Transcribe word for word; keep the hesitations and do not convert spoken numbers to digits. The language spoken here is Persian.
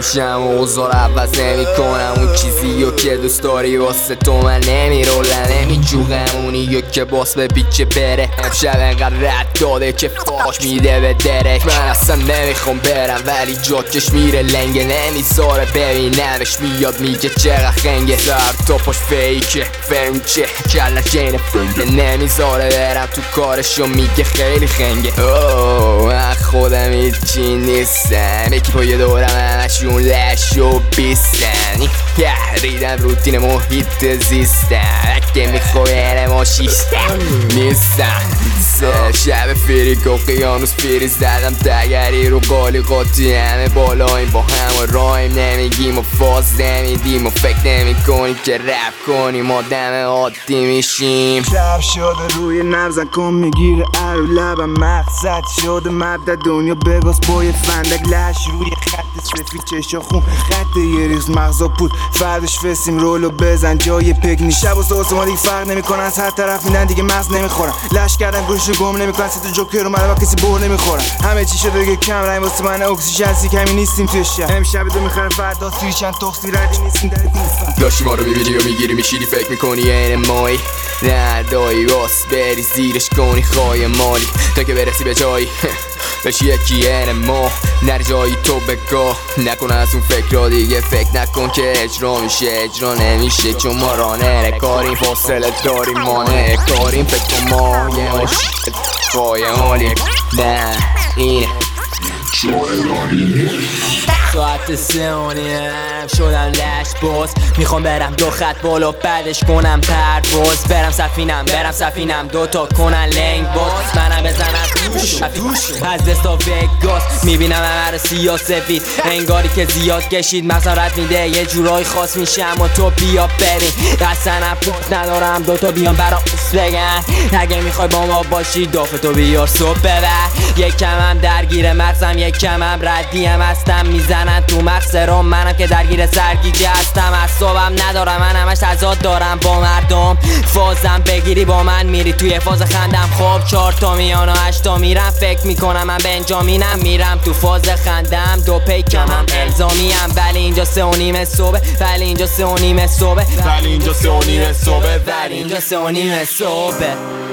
میشم و اوضاع عوض نمی کنم. اون چیزی که دوست داری واسه تو من نمی رولم، نمی جوغم اونی که باس به بیچه بره. امشب انقدر رد داده که فاش میده به درک. من اصلا نمیخوام برم ولی جاکش میره لنگه، نمیذاره ببینمش میاد میگه چقدر خنگه. سر تا پاش فیکه فرمچه کلش اینه فنگه، نمیذاره برم تو کارشو میگه خیلی خنگه. اوه من خودم هیچی نیستم، یکی پای دورم همشون لش و بیستن. ریدم روتین محیط زیستن، اگه میخواه ما شیستم نیستم. سه شب فیری قیانوس فیری زدم تگری رو قالی قاطی همه بالاییم با هم و رایم نمیگیم و فاز نمیدیم و فکر نمی کنیم که رپ کنیم آدم عادی میشیم. شب شده روی نبزن کن میگیره ارو لبم مقصد شده مبدأ دنیا بگاز بای فندک لش روی خط سفید چشا خون خط یه ریز مغزا پود فردش فسیم رولو بزن جای پکنی. شب و صبح ما دیگه فرق نمیکنن از هر طرف میدن دیگه مغز نمیخورن، لش کردن گوشو گم نمیکنن ست جوکر رو من با کسی بر نمیخورن. همه چی شده دیگه کم رنگ واسه من اکسیژن سی کمی نیستیم توی شب. امشب دو میخره فردا سوی چند تخصی ردی نیستیم در نیستم. داشتی ما رو میبینی و میگیری میشیری فکر میکنی این مایی ندایی واس بری زیرش کنی خواهی مالی تا که برسی به جایی بشی یکی این ما نری جایی تو بگاه نکن از اون فکر را دیگه فکر نکن که اجرا میشه اجرا نمیشه چون ما رانه کاریم فاصله داریم مانه کاریم فکر کن ما یه ماشت خواهی مالی نه اینه ساعت سه و نیم شدم لش باز میخوام برم دو خط بالا بعدش کنم پرواز برم سفینم برم سفینم دوتا کنن لنگ باز منم بزنم دوش از دستا وگاس میبینم همه رو سیاه سفید انگاری که زیاد کشید مغزارت میده یه جورای خاص میشم و تو بیا بریم قصنم پوک ندارم دوتا بیان برام اوست بگن اگه میخوای با ما باشی دافتو بیار صبح ببر یک کمم درگیر مغزم یک کمم ردیم هستم میزنن تو مغز رو منم که درگیر سرگیجه هستم اعصابم ندارم من همش تضاد دارم با مردم فازم بگیری با من میری توی فاز خندم خب چهار تا میان و هشتا میرم فکر میکنم من بنجامینم میرم تو فاز خندم دو پیکمم الزامیم ولی اینجا سه و نیم صبح ولی اینجا سه و نیم صبح ولی اینجا سه و نیم صبح ولی اینجا سه و نیم صبح